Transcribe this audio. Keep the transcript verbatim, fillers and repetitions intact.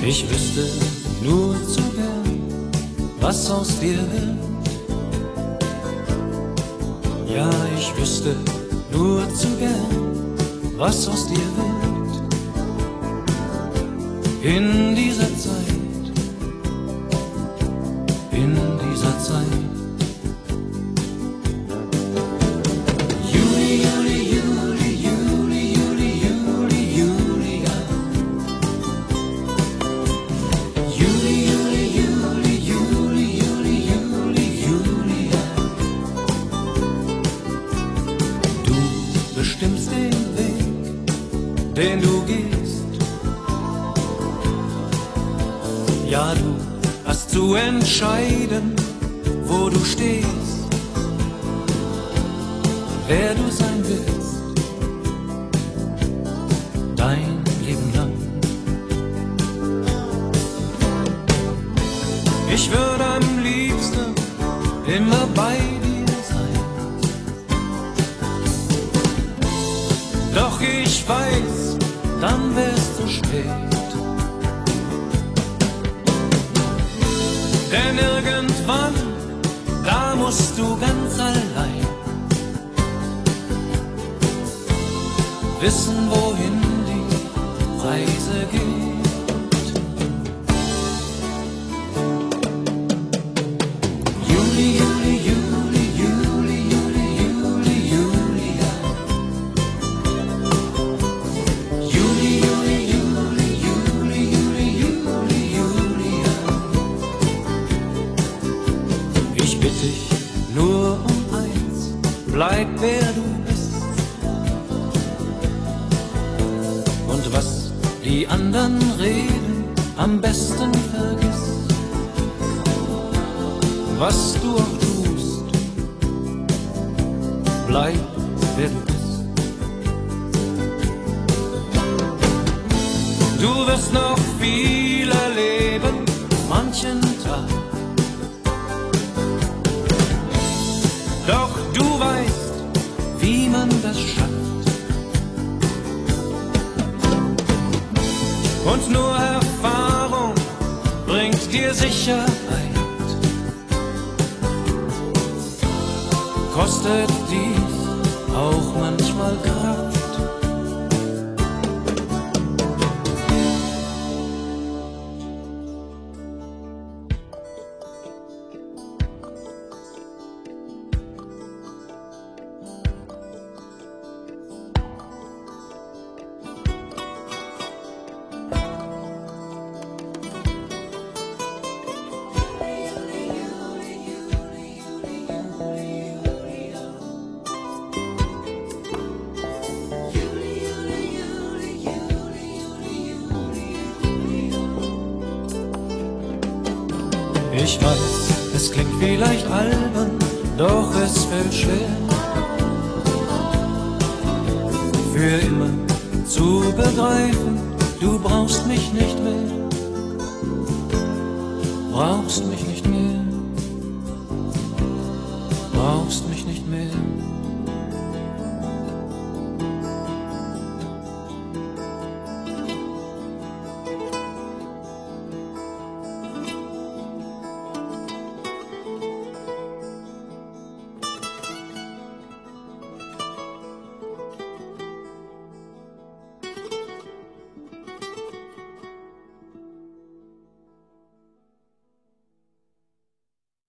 Ich wüsste nur zu gern, was aus dir wird. Ja, ich wüsste nur zu gern, was aus dir wird. In dieser Zeit, in dieser Zeit. Juli, Juli, Juli, Juli, Juli, Juli, Julia. Juli, Juli, Juli, Juli, Juli, Juli, Julia. Du bestimmst den Weg, den du gehst. Ja, du hast zu entscheiden, wo du stehst, wer du sein willst, dein Leben lang. Ich würde am liebsten immer bei dir sein, doch ich weiß, dann wär's zu spät. Denn irgendwann, da musst du ganz allein wissen, wohin die Reise geht. Juli, Juli, Juli, Juli, Juli, Juli, Julia. Juli, Juli, Juli, Juli, Juli, Juli, Julia. Ich bitte dich nur um eins, bleib wer du bist. Und was die anderen reden, am besten vergiss. Was du auch tust, bleib wer du bist. Du wirst noch viel erleben, manchen Tag. Doch du weißt, wie man das schafft. Und nur Erfahrung bringt dir Sicherheit. Kostet dies auch manchmal Kraft. Ich weiß, es klingt vielleicht albern, doch es fällt schwer, für immer zu begreifen, du brauchst mich nicht mehr, brauchst mich nicht mehr.